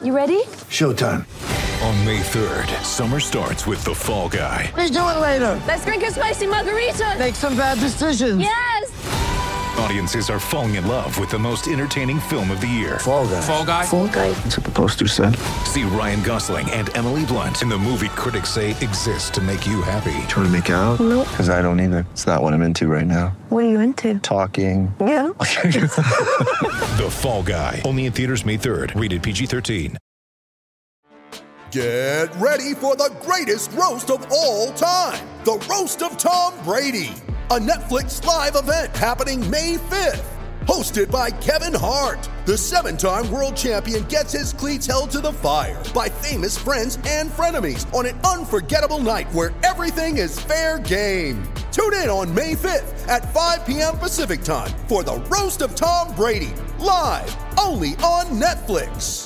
You ready? Showtime. On May 3rd, summer starts with The Fall Guy. Let's do it later. Let's drink a spicy margarita. Make some bad decisions. Yes! Audiences are falling in love with the most entertaining film of the year. Fall Guy. Fall Guy? Fall Guy. That's what the poster said. See Ryan Gosling and Emily Blunt in the movie critics say exists to make you happy. Trying to make it out? Nope. Because I don't either. It's not what I'm into right now. What are you into? Talking. Yeah. The Fall Guy. Only in theaters May 3rd. Rated PG-13. Get ready for the greatest roast of all time. The Roast of Tom Brady. A Netflix live event happening May 5th. Hosted by Kevin Hart. The 7-time world champion gets his cleats held to the fire by famous friends and frenemies on an unforgettable night where everything is fair game. Tune in on May 5th at 5 p.m. Pacific time for the Roast of Tom Brady. Live only on Netflix.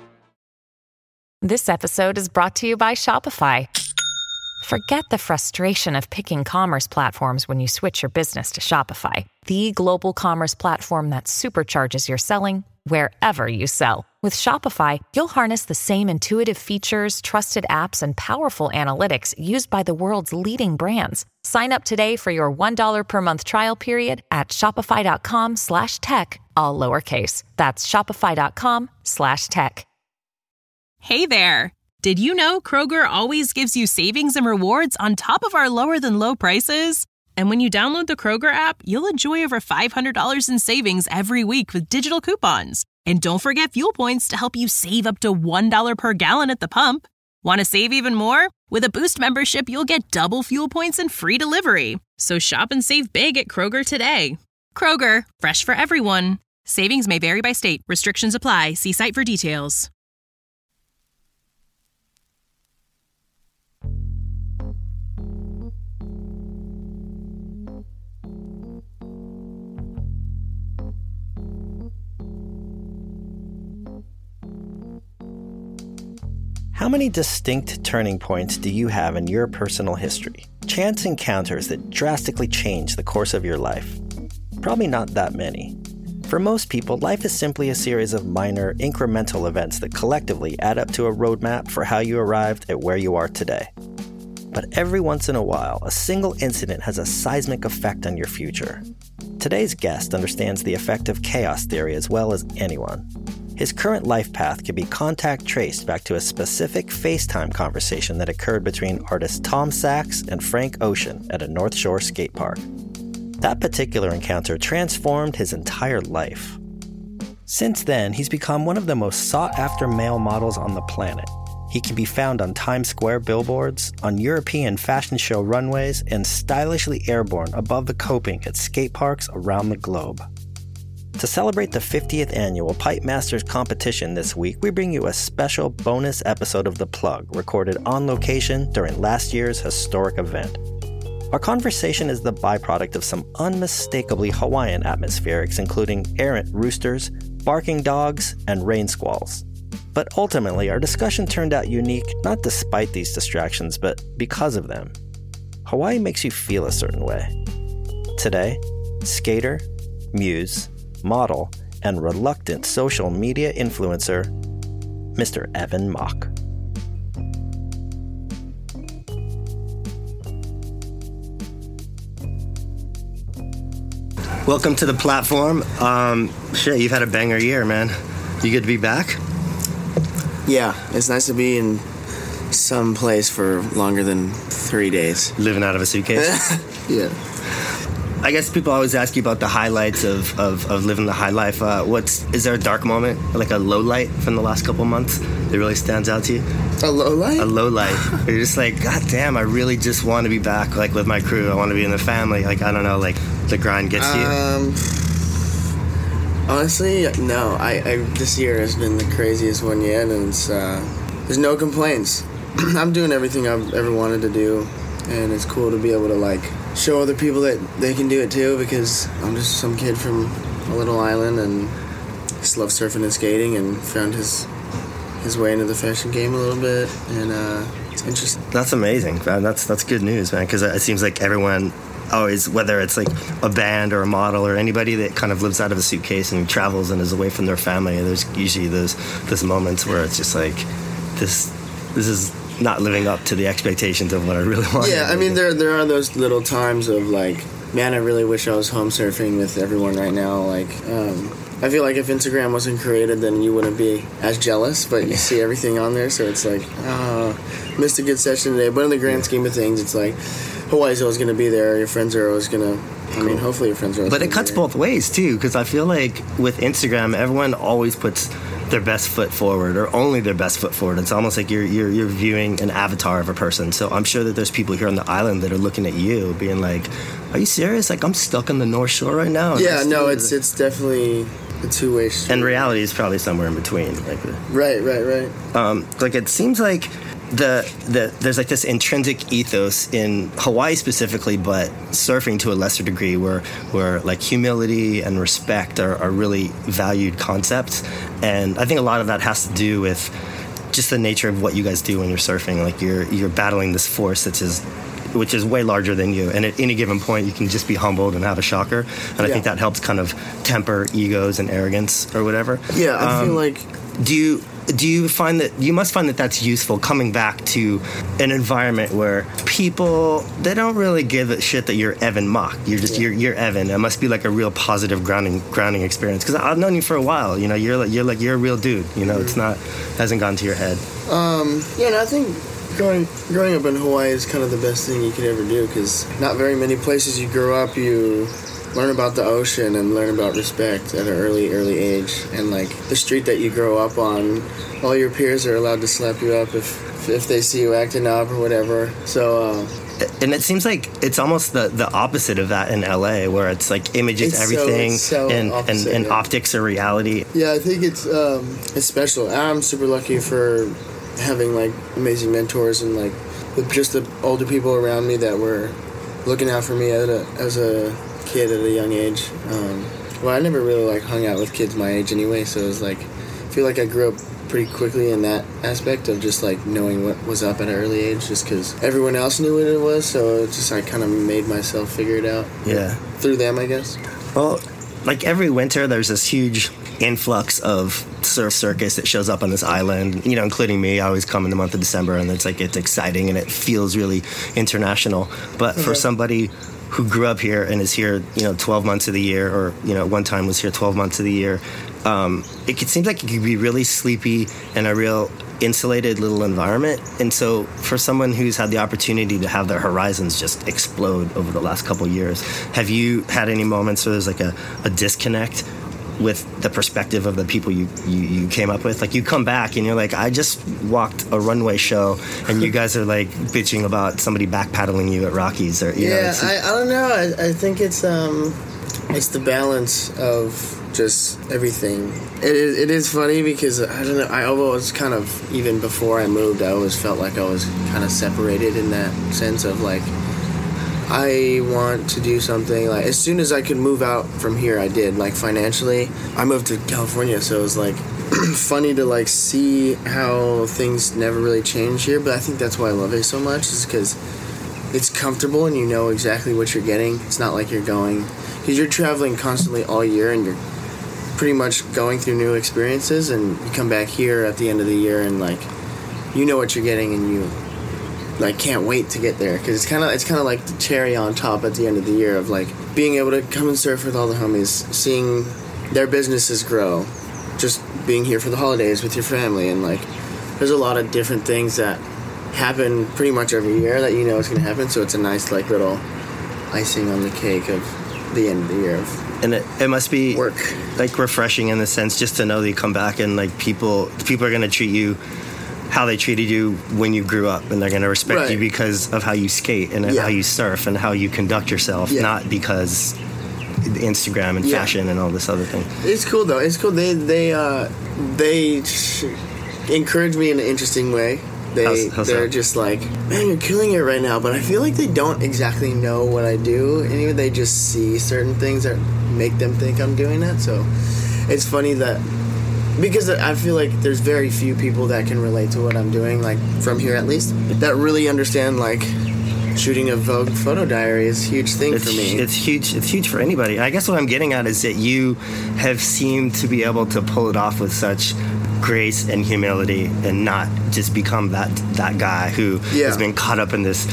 This episode is brought to you by Shopify. Forget the frustration of picking commerce platforms when you switch your business to Shopify, the global commerce platform that supercharges your selling wherever you sell. With Shopify, you'll harness the same intuitive features, trusted apps, and powerful analytics used by the world's leading brands. Sign up today for your $1 per month trial period at shopify.com/tech, all lowercase. That's shopify.com/tech. Hey there! Did you know Kroger always gives you savings and rewards on top of our lower-than-low prices? And when you download the Kroger app, you'll enjoy over $500 in savings every week with digital coupons. And don't forget fuel points to help you save up to $1 per gallon at the pump. Want to save even more? With a Boost membership, you'll get double fuel points and free delivery. So shop and save big at Kroger today. Kroger, fresh for everyone. Savings may vary by state. Restrictions apply. See site for details. How many distinct turning points do you have in your personal history? Chance encounters that drastically change the course of your life? Probably not that many. For most people, life is simply a series of minor, incremental events that collectively add up to a roadmap for how you arrived at where you are today. But every once in a while, a single incident has a seismic effect on your future. Today's guest understands the effect of chaos theory as well as anyone. His current life path can be contact traced back to a specific FaceTime conversation that occurred between artists Tom Sachs and Frank Ocean at a North Shore skate park. That particular encounter transformed his entire life. Since then, he's become one of the most sought-after male models on the planet. He can be found on Times Square billboards, on European fashion show runways, and stylishly airborne above the coping at skate parks around the globe. To celebrate the 50th annual Pipe Masters competition this week, we bring you a special bonus episode of The Plug, recorded on location during last year's historic event. Our conversation is the byproduct of some unmistakably Hawaiian atmospherics, including errant roosters, barking dogs, and rain squalls. But ultimately, our discussion turned out unique not despite these distractions, but because of them. Hawaii makes you feel a certain way. Today, skater, muse, model, and reluctant social media influencer, Mr. Evan Mock. Welcome to the platform. Shit, you've had a banger year, man. You good to be back? Yeah, it's nice to be in some place for longer than 3 days. Living out of a suitcase? Yeah. I guess people always ask you about the highlights of living the high life. Is there a dark moment, like a low light from the last couple months that really stands out to you? A low light? A low light. Where you're just like, God damn, I really just want to be back, like with my crew. I want to be in the family. Like, I don't know, like the grind gets to you. Honestly, no. I this year has been the craziest one yet, and it's, there's no complaints. I'm doing everything I've ever wanted to do, and it's cool to be able to like show other people that they can do it too, because I'm just some kid from a little island and just love surfing and skating and found his way into the fashion game a little bit, and it's interesting. That's amazing, man. That's good news, man, because it seems like everyone always, whether it's like a band or a model or anybody that kind of lives out of a suitcase and travels and is away from their family, there's usually those moments where it's just like, this is not living up to the expectations of what I really want. Yeah, I mean, there are those little times of like, man, I really wish I was home surfing with everyone right now. Like, I feel like if Instagram wasn't created, then you wouldn't be as jealous, but you see everything on there, so it's like, missed a good session today. But in the grand scheme of things, it's like, Hawaii's always going to be there. Your friends are always going to, I mean, hopefully your friends are always But it cuts both ways, too, because I feel like with Instagram, everyone always puts their best foot forward, or only their best foot forward. It's almost like you're viewing an avatar of a person. So I'm sure that there's people here on the island that are looking at you, being like, "Are you serious? Like, I'm stuck on the North Shore right now." Yeah, no, it's definitely a two-way street. And reality is probably somewhere in between. Like, right. Like it seems like there's like this intrinsic ethos in Hawaii specifically, but surfing to a lesser degree, where like humility and respect are really valued concepts. And I think a lot of that has to do with just the nature of what you guys do when you're surfing. Like you're battling this force which is way larger than you, and at any given point you can just be humbled and have a shocker. And I think that helps kind of temper egos and arrogance or whatever. Yeah, I feel like. Do you find that you must find that that's useful coming back to an environment where people, they don't really give a shit that you're Evan Mock. You're just you're Evan. It must be like a real positive grounding experience, because I've known you for a while. You know, you're a real dude. You know, it's not hasn't gone to your head. Yeah, and I think growing up in Hawaii is kind of the best thing you could ever do, because not very many places you grow up you learn about the ocean and learn about respect at an early age. And like the street that you grow up on, all your peers are allowed to slap you up if they see you acting up or whatever. So and it seems like it's almost the opposite of that in LA, where it's like images, everything, and optics are reality. Yeah, I think it's special. I'm super lucky for having like amazing mentors and like just the older people around me that were looking out for me as a kid at a young age. Well, I never really like hung out with kids my age anyway, so it was like, I feel like I grew up pretty quickly in that aspect of just like knowing what was up at an early age, just because everyone else knew what it was, so it just I kind of made myself figure it out. Yeah, through them, I guess. Well, like every winter there's this huge influx of surf circus that shows up on this island, you know, including me. I always come in the month of December, and it's exciting and it feels really international. But for somebody who grew up here and is here, 12 months of the year, or, one time was here 12 months of the year, it seems like it could be really sleepy and a real insulated little environment. And so for someone who's had the opportunity to have their horizons just explode over the last couple of years, have you had any moments where there's like a disconnect with the perspective of the people you came up with? Like, you come back and you're like, I just walked a runway show and you guys are like bitching about somebody backpedaling you at Rockies, or I don't know. I think it's the balance of just everything. It is funny because I don't know, I always kind of, even before I moved, I always felt like I was kind of separated in that sense of like, I want to do something. Like, as soon as I could move out from here, I did. Like, financially, I moved to California, so it was like funny to like see how things never really change here. But I think that's why I love it so much, is because it's comfortable and you know exactly what you're getting. It's not like you're going, because you're traveling constantly all year and you're pretty much going through new experiences, and you come back here at the end of the year and like you know what you're getting, and you like can't wait to get there, because it's kind of like the cherry on top at the end of the year of like being able to come and surf with all the homies, seeing their businesses grow, just being here for the holidays with your family, and like there's a lot of different things that happen pretty much every year that you know is going to happen, so it's a nice like little icing on the cake of the end of the year. And it must be work, like refreshing in the sense just to know that you come back and like people are going to treat you how they treated you when you grew up, and they're going to respect you because of how you skate and how you surf and how you conduct yourself, not because Instagram and fashion and all this other thing. It's cool though. It's cool. They encourage me in an interesting way. They're just like, man, you're killing it right now. But I feel like they don't exactly know what I do. Anyway, they just see certain things that make them think I'm doing that. So it's funny that, because I feel like there's very few people that can relate to what I'm doing, like from here at least, that really understand like shooting a Vogue photo diary is a huge thing for me. It's huge. It's huge for anybody. I guess what I'm getting at is that you have seemed to be able to pull it off with such grace and humility, and not just become that guy who has been caught up in this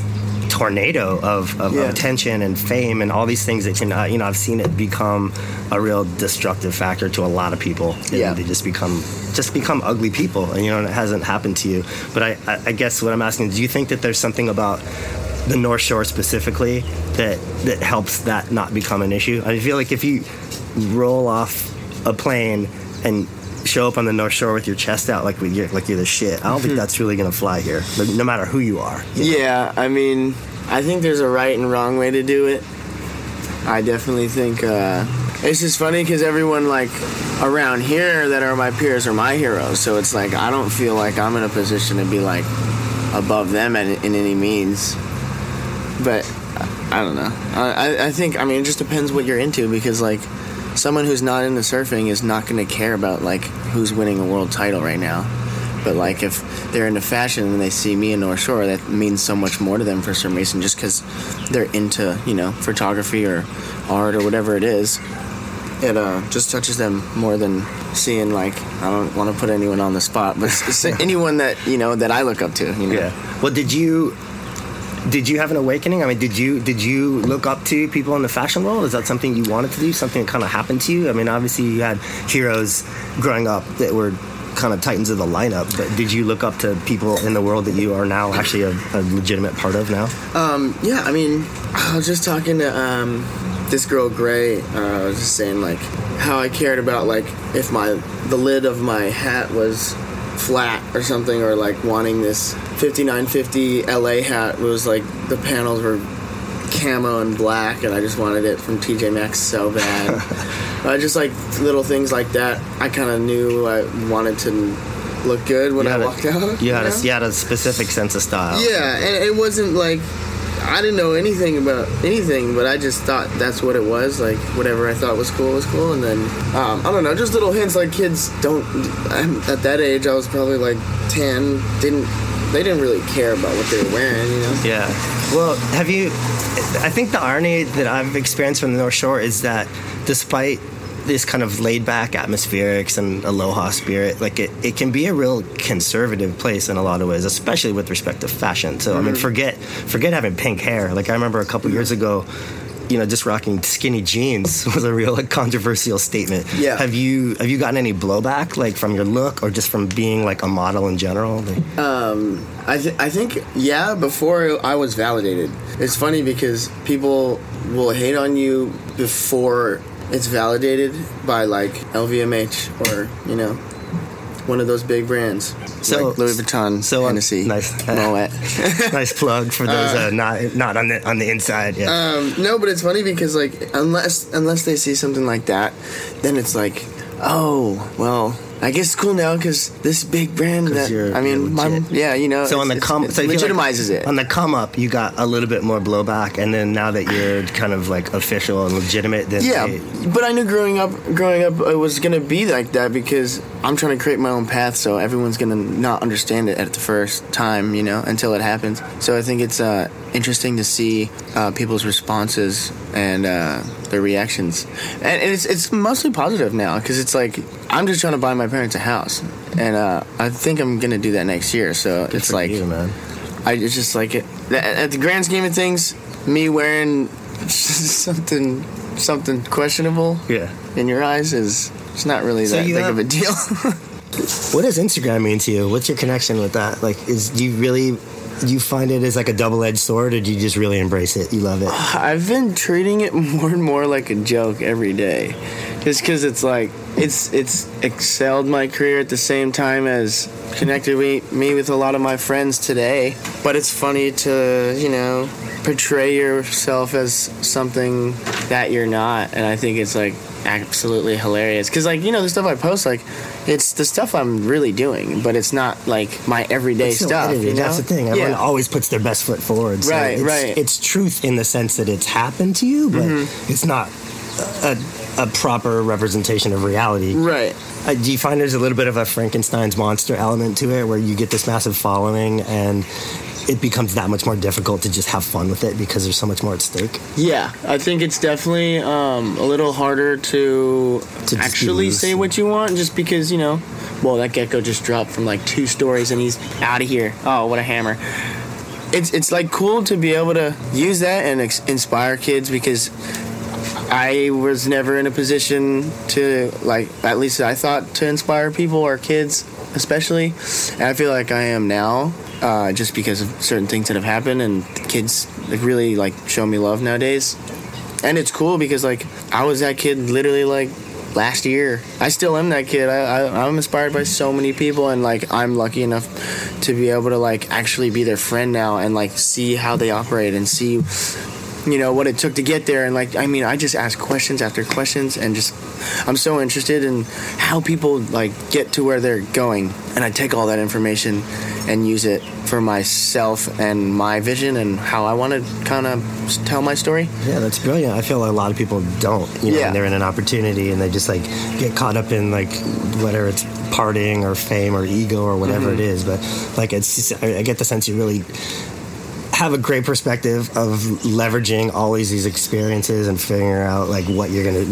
tornado of attention and fame and all these things that can, I've seen it become a real destructive factor to a lot of people. And they just become ugly people, and and it hasn't happened to you. But I guess what I'm asking, do you think that there's something about the North Shore specifically that helps that not become an issue? I feel like if you roll off a plane and show up on the North Shore with your chest out like you're the shit, I don't think that's really gonna fly here, no matter who you are. Yeah, I mean, I think there's a right and wrong way to do it. I definitely think it's just funny because everyone like around here that are my peers are my heroes, so it's like I don't feel like I'm in a position to be like above them in any means. But I don't know. I think, I mean, it just depends what you're into, because like someone who's not into surfing is not going to care about like who's winning a world title right now. But like if they're into fashion and they see me in North Shore, that means so much more to them for some reason, just because they're into, photography or art or whatever it is. It just touches them more than seeing, like, I don't want to put anyone on the spot, but anyone that, that I look up to, Yeah. Well, did you have an awakening? I mean, did you look up to people in the fashion world? Is that something you wanted to do? Something that kind of happened to you? I mean, obviously you had heroes growing up that were kind of titans of the lineup, but did you look up to people in the world that you are now actually a legitimate part of now? Yeah, I mean, I was just talking to this girl Gray. I was just saying like how I cared about like if the lid of my hat was flat or something, or like wanting this 5950 LA hat was like the panels were camo and black, and I just wanted it from TJ Maxx so bad. Just like little things like that. I kind of knew I wanted to look good when I walked out. You had a specific sense of style. Yeah, and it wasn't like I didn't know anything about anything, but I just thought that's what it was. Like whatever I thought was cool. And then I don't know, just little hints. Like kids don't. At that age, I was probably like 10. They didn't really care about what they were wearing, Yeah. Well, I think the irony that I've experienced from the North Shore is that despite this kind of laid-back atmospherics and aloha spirit, like it can be a real conservative place in a lot of ways, especially with respect to fashion. So, I mean, forget having pink hair. Like, I remember a couple years ago, just rocking skinny jeans was a real controversial statement. Yeah. Have you gotten any blowback, like from your look or just from being like a model in general? I think before I was validated. It's funny because people will hate on you before it's validated by like LVMH or one of those big brands, so like Louis Vuitton, Hennessy, Moet. Nice plug for those not on the inside. Yeah. No, but it's funny because like unless they see something like that, then it's like, oh well, I guess it's cool now because this big brand that you're So on the legitimizes it. On the come up, you got a little bit more blowback, and then now that you're kind of like official and legitimate, then but I knew growing up it was gonna be like that because I'm trying to create my own path, so everyone's gonna not understand it at the first time, until it happens. So I think it's interesting to see people's responses and their reactions, and it's mostly positive now because it's like I'm just trying to buy my parents a house, and I think I'm gonna do that next year. So Good it's for like you, man. I just like it. At the grand scheme of things, me wearing something questionable in your eyes it's not really that big of a deal. What does Instagram mean to you? What's your connection with that? Like, do you find it as like a double-edged sword, or do you just really embrace it? You love it? I've been treating it more and more like a joke every day, just because it's like it's excelled my career at the same time as connected me with a lot of my friends today. But it's funny to portray yourself as something that you're not, and I think it's like absolutely hilarious because like the stuff I post, like it's the stuff I'm really doing, but it's not like my everyday stuff. That's the thing. Everyone always puts their best foot forward. So right. It's truth in the sense that it's happened to you, but it's not a proper representation of reality. Right. Do you find there's a little bit of a Frankenstein's monster element to it, where you get this massive following and it becomes that much more difficult to just have fun with it because there's so much more at stake? Yeah, I think it's definitely a little harder to actually say what you want, just because, well, that gecko just dropped from like 2 stories and he's out of here. Oh, what a hammer. It's like cool to be able to use that and inspire kids, because I was never in a position to, like, at least I thought, to inspire people or kids especially. And I feel like I am now, just because of certain things that have happened, and kids like really like show me love nowadays. And it's cool because like I was that kid literally like last year. I still am that kid. I'm inspired by so many people, and like I'm lucky enough to be able to like actually be their friend now and like see how they operate and see what it took to get there. And like, I mean, I just ask questions after questions, and just I'm so interested in how people like get to where they're going, and I take all that information and use it for myself and my vision and how I want to kind of tell my story. Yeah, that's brilliant. I feel like a lot of people don't, and they're in an opportunity and they just like get caught up in like whether it's partying or fame or ego or whatever it is. But like, it's just, I get the sense you really have a great perspective of leveraging always these experiences and figuring out like what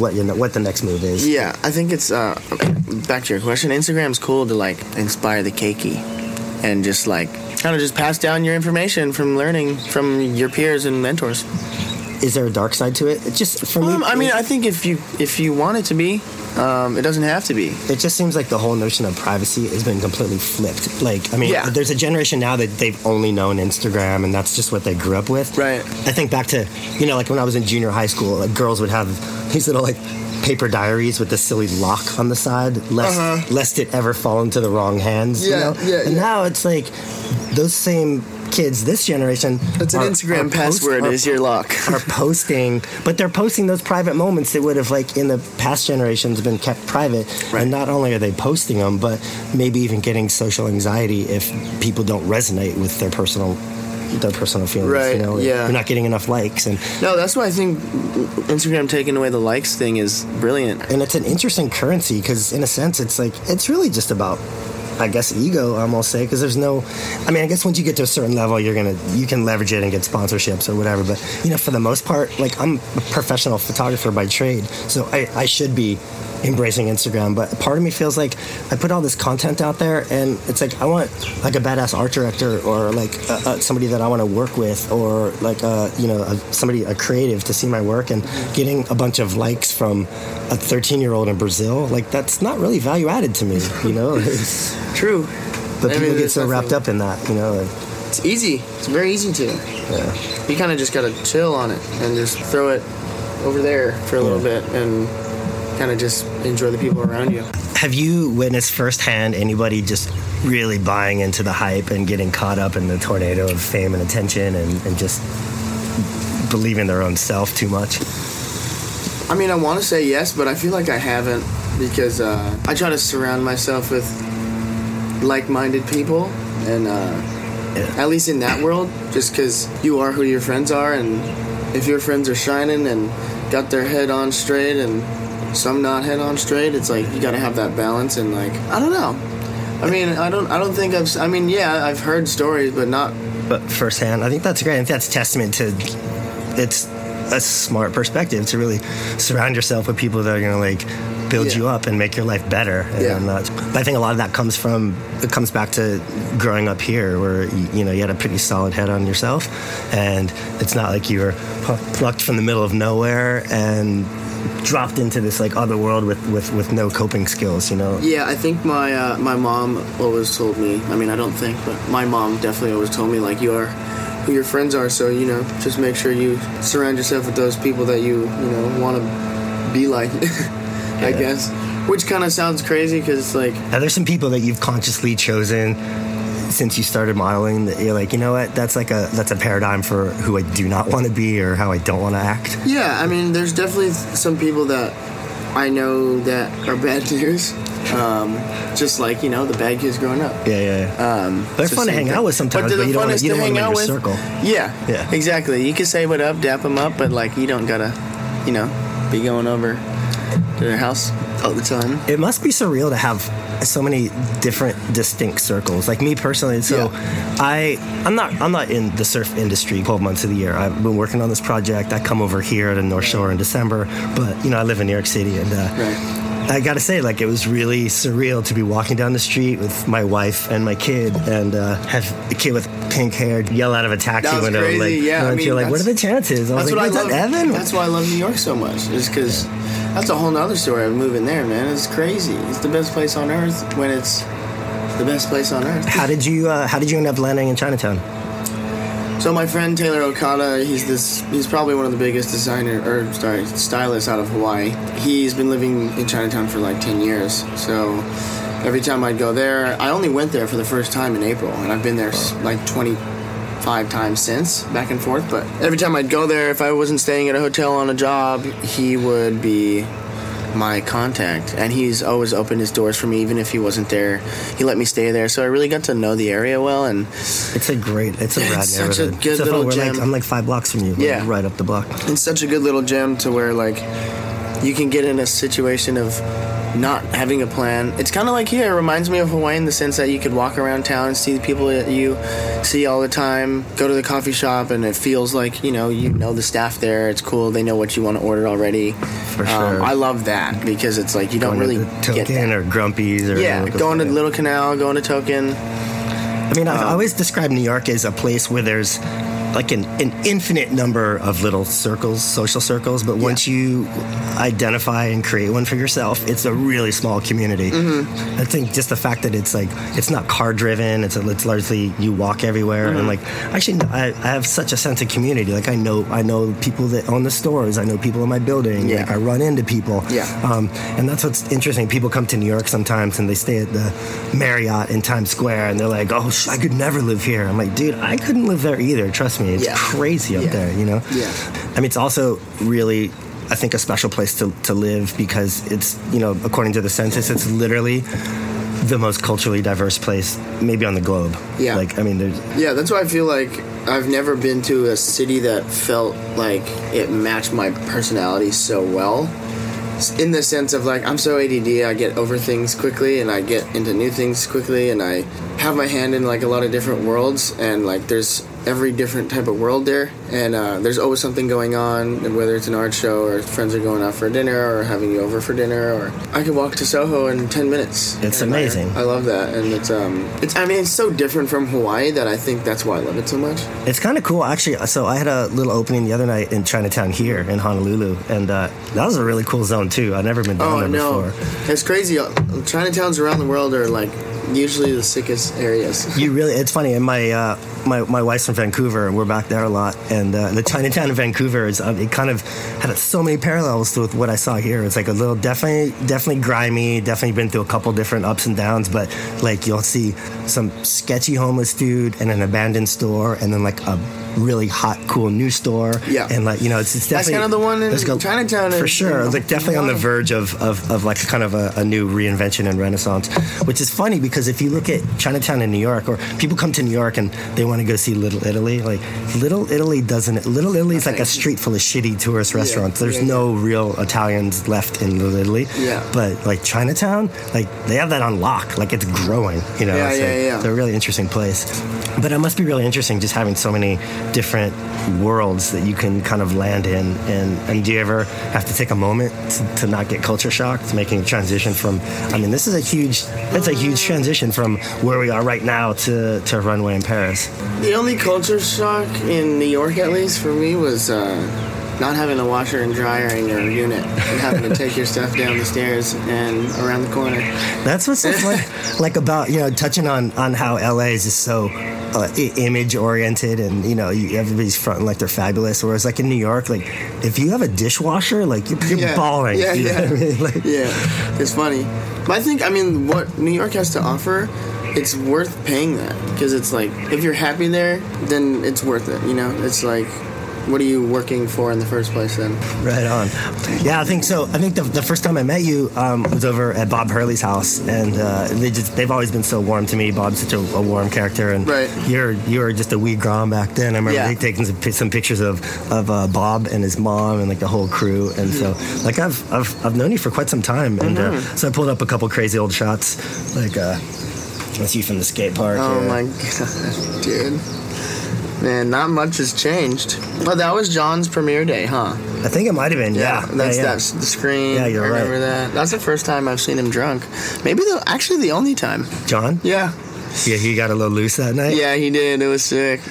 the next move is. Yeah, I think it's back to your question. Instagram's cool to like inspire the keiki and just like kind of just pass down your information from learning from your peers and mentors. Is there a dark side to it? It just for me. I mean, I think if you want it to be, it doesn't have to be. It just seems like the whole notion of privacy has been completely flipped. Like, I mean, there's a generation now that they've only known Instagram, and that's just what they grew up with. Right. I think back to, like when I was in junior high school, like girls would have these little like paper diaries with the silly lock on the side, lest it ever fall into the wrong hands. And now it's like those same kids, this generation, it's an Instagram password is your lock. Are posting, but they're posting those private moments that would have like in the past generations been kept private. Right. And not only are they posting them, but maybe even getting social anxiety if people don't resonate with their personal feelings. Right. You're not getting enough likes. And no, that's why I think Instagram taking away the likes thing is brilliant. And it's an interesting currency because in a sense it's like it's really just about, I guess, ego, I almost say, because there's no, I mean, I guess once you get to a certain level, you can leverage it and get sponsorships or whatever. But, for the most part, like, I'm a professional photographer by trade, so I should be embracing Instagram. But part of me feels like I put all this content out there, and it's like I want like a badass art director or like somebody that I want to work with, or like a creative to see my work, and getting a bunch of likes from a 13-year-old in Brazil, like that's not really value added to me, True. But people get so wrapped up in that, It's easy. It's very easy to. Yeah. You kind of just gotta chill on it and just throw it over there for a little bit and kind of just enjoy the people around you. Have you witnessed firsthand anybody just really buying into the hype and getting caught up in the tornado of fame and attention and just believing their own self too much? I mean, I want to say yes, but I feel like I haven't, because I try to surround myself with like-minded people, and at least in that world, just because you are who your friends are, and if your friends are shining and got their head on straight and some not head on straight, it's like you got to have that balance. And like, I don't know. I mean, I don't think I've heard stories, but not. But firsthand, I think that's great. I think that's testament to it's a smart perspective to really surround yourself with people that are going to like build you up and make your life better. And but I think a lot of that comes back to growing up here, where you had a pretty solid head on yourself, and it's not like you were plucked from the middle of nowhere and dropped into this like other world with no coping skills. Yeah, I think my mom always told me. I mean, I don't think, but my mom definitely always told me, like, you are who your friends are, so just make sure you surround yourself with those people that you want to be like. I guess, which kind of sounds crazy because like, are there some people that you've consciously chosen since you started modeling that you're like, that's a paradigm for who I do not want to be or how I don't want to act? Yeah, I mean, there's definitely some people that I know that are bad news. Just like, the bad kids growing up. Yeah. They're fun to hang out with sometimes, but you don't want them in your circle. Yeah, exactly. You can say what up, dap them up, but like, you don't gotta, be going over to their house all the time. It must be surreal to have so many different distinct circles. Like me personally, so I'm not in the surf industry 12 months of the year. I've been working on this project. I come over here to North Shore in December, but I live in New York City, and I gotta say, like, it was really surreal to be walking down the street with my wife and my kid, and have a kid with pink hair yell out of a taxi window. Crazy. Like, you're like, what are the chances? I was like, what's up, Evan? That's why I love New York so much, is because that's a whole nother story of moving there, man. It's crazy. It's the best place on earth when it's the best place on earth. How did you end up landing in Chinatown? So my friend Taylor Okada, he's probably one of the biggest stylists out of Hawaii. He's been living in Chinatown for like 10 years. So every time I'd go there, I only went there for the first time in April, and I've been there like 25 times since, back and forth. But every time I'd go there, if I wasn't staying at a hotel on a job, he would be my contact, and he's always opened his doors for me. Even if he wasn't there, he let me stay there, so I really got to know the area well. And it's a rad neighborhood. Such a good little gem. I'm like 5 blocks from you. Right up the block. It's such a good little gem to where like you can get in a situation of not having a plan. It's kind of like here. It reminds me of Hawaii in the sense that you could walk around town and see the people that you see all the time, go to the coffee shop, and it feels like, you know the staff there. It's cool. They know what you want to order already. For sure. I love that because it's like you don't really get Token or Grumpy's. Or going to Little Canal, going to Token. I mean, I've always described New York as a place where there's like an infinite number of little circles, social circles, but once you identify and create one for yourself, it's a really small community. I think just the fact that it's like, it's not car driven, it's largely you walk everywhere, and like, actually I have such a sense of community. Like I know people that own the stores, I know people in my building, like I run into people. And that's what's interesting. People come to New York sometimes and they stay at the Marriott in Times Square and they're like, oh, I could never live here. I'm like, dude, I couldn't live there either, trust me. It's crazy up there, I mean, it's also really, I think, a special place to live because it's, according to the census, it's literally the most culturally diverse place maybe on the globe. Like, I mean, there's... that's why I feel like I've never been to a city that felt like it matched my personality so well. In the sense of, like, I'm so ADD, I get over things quickly, and I get into new things quickly, and I have my hand in, like, a lot of different worlds, and, like, there's every different type of world there, and there's always something going on, and whether it's an art show, or friends are going out for dinner, or having you over for dinner, or I could walk to Soho in 10 minutes. It's amazing. I love that, and it's so different from Hawaii that I think that's why I love it so much. It's kind of cool, actually. So I had a little opening the other night in Chinatown here in Honolulu, and that was a really cool zone too. I've never been down there before. It's crazy. Chinatowns around the world are like usually the sickest areas. It's funny, and my wife's from Vancouver, and we're back there a lot, and the Chinatown in Vancouver is it kind of had so many parallels to what I saw here. It's like a little definitely grimy, definitely been through a couple different ups and downs, but like you'll see some sketchy homeless dude and an abandoned store, and then like a really hot, cool new store. And like, it's definitely... That's kind of the one in Chinatown. For sure. It's like definitely on the verge of like kind of a new reinvention and renaissance, which is funny because if you look at Chinatown in New York, or people come to New York and they want to go see Little Italy, like Little Italy is like a street full of shitty tourist restaurants. There's no real Italians left in Little Italy. But like Chinatown, like they have that on lock. Like it's growing, It's a really interesting place. But it must be really interesting just having so many different worlds that you can kind of land in, and do you ever have to take a moment to not get culture shocked, making a transition from, I mean, this is a huge transition from where we are right now to Runway in Paris. The only culture shock in New York, at least for me, was not having a washer and dryer in your unit and having to take your stuff down the stairs and around the corner. That's what's so fun, like about, touching on how LA is just so image oriented, and everybody's fronting like they're fabulous, whereas like in New York, like if you have a dishwasher, like you're balling. What I mean? Like, it's funny. But I think, what New York has to offer, it's worth paying that, because it's like if you're happy there, then it's worth it. It's like what are you working for in the first place then? Right on. Yeah, I think so. I think the first time I met you was over at Bob Hurley's house, and they've always been so warm to me. Bob's such a warm character, and you were just a wee grom back then. I remember taking some pictures of Bob and his mom and like the whole crew, and so like I've known you for quite some time, and so I pulled up a couple crazy old shots, like that's you from the skate park. Oh my god, dude. Man, not much has changed. Oh, that was John's premiere day, huh? I think it might have been, yeah. That's the screen. Yeah, you're right. I remember that. That's the first time I've seen him drunk. Maybe actually the only time. John? Yeah. Yeah, he got a little loose that night? Yeah, he did. It was sick.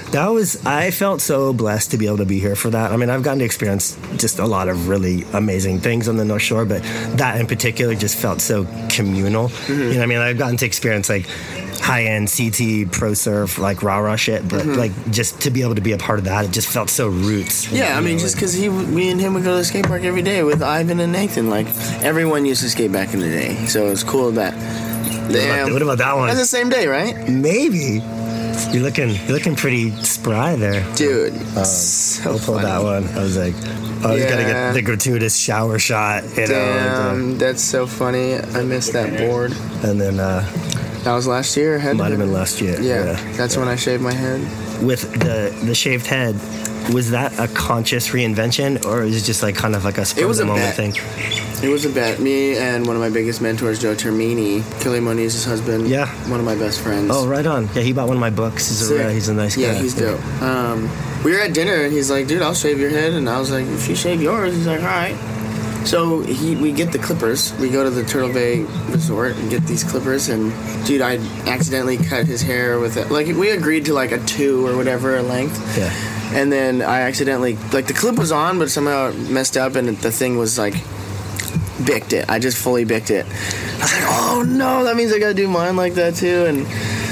I felt so blessed to be able to be here for that. I mean, I've gotten to experience just a lot of really amazing things on the North Shore, but that in particular just felt so communal. You know what I mean? I've gotten to experience like high-end CT, pro surf, like rah-rah shit, but like just to be able to be a part of that, it just felt so roots. Yeah, I mean, just because me and him would go to the skate park every day with Ivan and Nathan. Like, everyone used to skate back in the day, so it was cool that... Damn. What about that one? That's the same day, right? Maybe. You're looking pretty spry there. Dude, so we'll pull that one. I was like, you gotta get the gratuitous shower shot. Damn, that's so funny. I missed that board. And then... that was last year. Might have been last year. Yeah, that's when I shaved my head. With the shaved head, was that a conscious reinvention, or is it just like kind of like a spur of the moment thing? It was a bet. Me and one of my biggest mentors, Joe Termini, Kelly Moniz's husband. Yeah. One of my best friends. Oh, right on. Yeah, he bought one of my books. He's a nice guy. Yeah, he's dope. We were at dinner, and he's like, dude, I'll shave your head. And I was like, if you shave yours, he's like, all right. So we get the clippers. We go to the Turtle Bay Resort and get these clippers. And, dude, I accidentally cut his hair with it. Like, we agreed to, like, a 2 or whatever length. Yeah. And then I accidentally, like, the clip was on, but somehow it messed up, and the thing was, like, bicked it. I just fully bicked it. I was like, oh, no, that means I got to do mine like that, too. And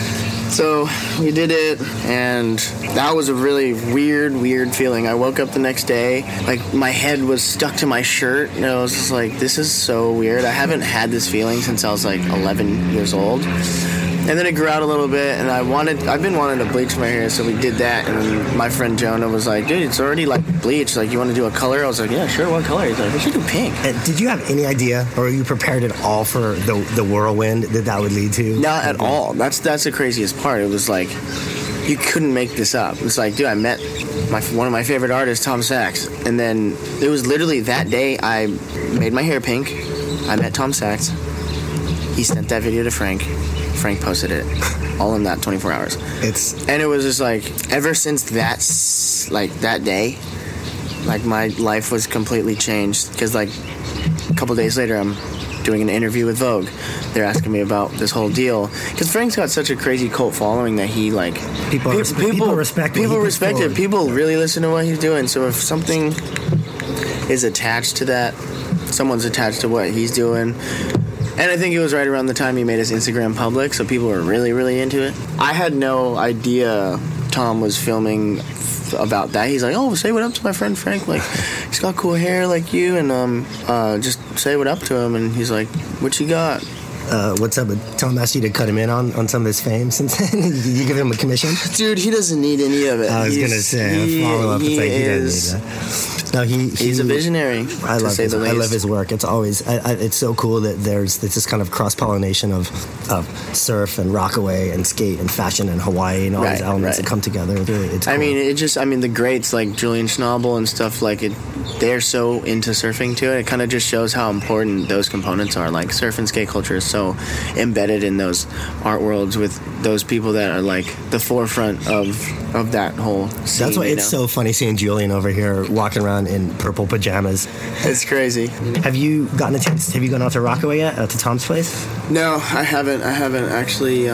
so we did it, and that was a really weird feeling. I woke up the next day, like, my head was stuck to my shirt, and I was just like, this is so weird. I haven't had this feeling since I was, like, 11 years old. And then it grew out a little bit, and I've been wanting to bleach my hair, so we did that. And then my friend Jonah was like, dude, it's already, like, bleached. Like, you want to do a color? I was like, yeah, sure, what color? He's like, we should do pink. And did you have any idea, or you prepared at all for the whirlwind that would lead to? Not at all. That's the craziest part. It was like, you couldn't make this up. It's like, dude, I met one of my favorite artists, Tom Sachs. And then it was literally that day I made my hair pink. I met Tom Sachs. He sent that video to Frank. Frank posted it all in that 24 hours. And it was just like, ever since that day, like, my life was completely changed. Because, like, a couple days later, I'm doing an interview with Vogue. They're asking me about this whole deal. Because Frank's got such a crazy cult following that he, like... People respect it. People respect it. People really listen to what he's doing. So if something is attached to that, someone's attached to what he's doing... And I think it was right around the time he made his Instagram public, so people were really, really into it. I had no idea Tom was filming about that. He's like, oh, say what up to my friend Frank. Like, he's got cool hair like you, and just say what up to him. And he's like, what you got? What's up? Tom asked you to cut him in on some of his fame since then. You give him a commission? Dude, he doesn't need any of it. I was going to say, follow up. It's like, he doesn't need that. No, he's a visionary. I love his work. It's always it's so cool that there's this kind of cross pollination of surf and rockaway and skate and fashion and Hawaii and all these elements that come together. It's cool. I mean, the greats like Julian Schnabel and stuff like it. They're so into surfing too. It kind of just shows how important those components are. Like, surf and skate culture is so embedded in those art worlds with those people that are like the forefront of that whole scene. That's why it's so funny seeing Julian over here walking around in purple pajamas. It's crazy. Have you gotten a chance? Have you gone out to Rockaway yet? To Tom's place? No, I haven't. I haven't actually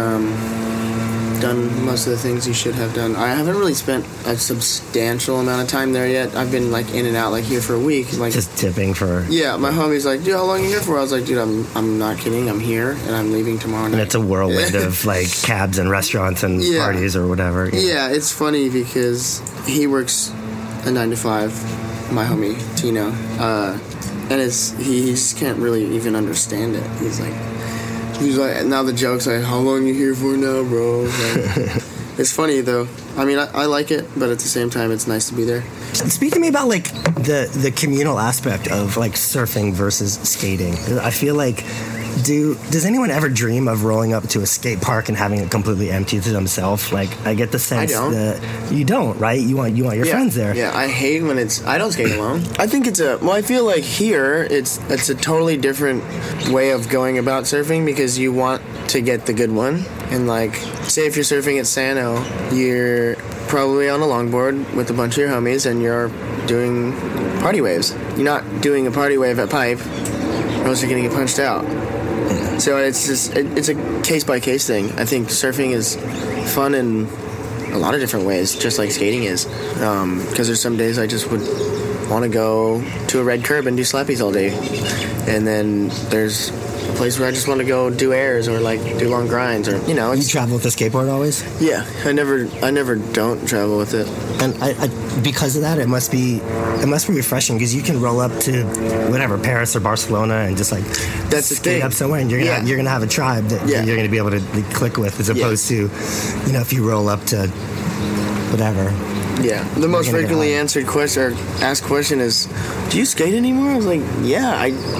done most of the things you should have done. I haven't really spent a substantial amount of time there yet. I've been like in and out, like here for a week. Like, just tipping for... Yeah, my homie's like, dude, how long are you here for? I was like, dude, I'm not kidding. I'm here, and I'm leaving tomorrow night. And it's a whirlwind of like cabs and restaurants and parties or whatever. Yeah, it's funny because he works a 9 to 5, my homie, Tino. And he just can't really even understand it. He's like, now the joke's like, how long you here for now, bro? Like, It's funny though. I mean, I like it, but at the same time, it's nice to be there. Speak to me about like the communal aspect of like surfing versus skating. I feel like, does anyone ever dream of rolling up to a skate park and having it completely empty to themselves? Like, I get the sense that you don't, right? You want your friends there. Yeah, I hate when I don't skate alone. I think I feel like here it's a totally different way of going about surfing because you want to get the good one. And like, say if you're surfing at Sano, you're probably on a longboard with a bunch of your homies and you're doing party waves. You're not doing a party wave at Pipe, or else you're gonna get punched out. So it's a case-by-case thing. I think surfing is fun in a lot of different ways, just like skating is. Because there's some days I just would want to go to a red curb and do slappies all day. And then there's a place where I just want to go do airs or like do long grinds or, you know. You travel with a skateboard always? Yeah, I never don't travel with it. And I because of that, it must be refreshing because you can roll up to whatever, Paris or Barcelona and just like skate up somewhere and you're gonna have a tribe that you're gonna be able to click with as opposed to, you know, if you roll up to whatever. Yeah, the most frequently answered question or asked question is, do you skate anymore? I was like, yeah,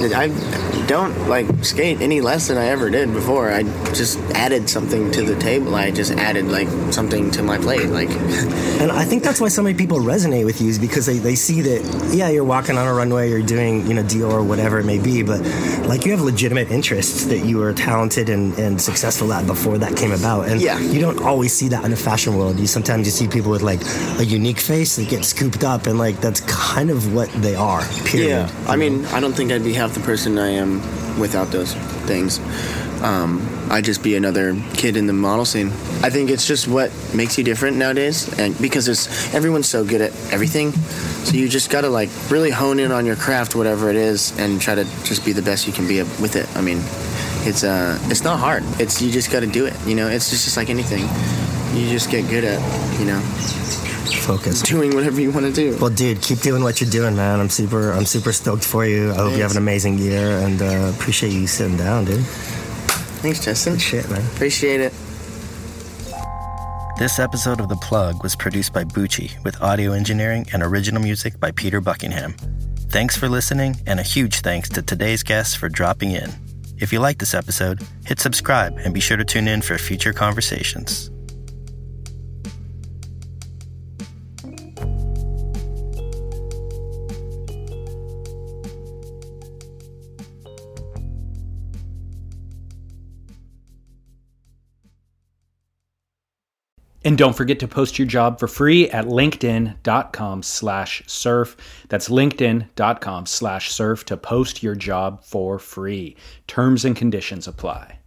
I don't like skate any less than I ever did before. I just added something to the table. I just added like something to my plate. Like, and I think that's why so many people resonate with you is because they see that, yeah, you're walking on a runway, you're doing, you know, Dior or whatever it may be, but like you have legitimate interests that you were talented and successful at before that came about. And you don't always see that in the fashion world. Sometimes you see people with like a unique face that get scooped up and like that's kind of what they are, period. Yeah, I mean, I don't think I'd be half the person I am without those things. I'd just be another kid in the model scene. I think it's just what makes you different nowadays, and because everyone's so good at everything, so you just gotta like really hone in on your craft, whatever it is, and try to just be the best you can be with it. I mean, it's not hard. You just gotta do it. You know, it's just like anything. You just get good at, you know, focus, doing whatever you want to do. Well, dude, keep doing what you're doing, man. I'm super stoked for you. I hope you have an amazing year, and appreciate you sitting down, dude. Thanks, Justin. Good shit, man. Appreciate it. This episode of The Plug was produced by Bucci with audio engineering and original music by Peter Buckingham. Thanks for listening, and a huge thanks to today's guests for dropping in. If you like this episode, hit subscribe and be sure to tune in for future conversations. And don't forget to post your job for free at linkedin.com/surf. That's linkedin.com/surf to post your job for free. Terms and conditions apply.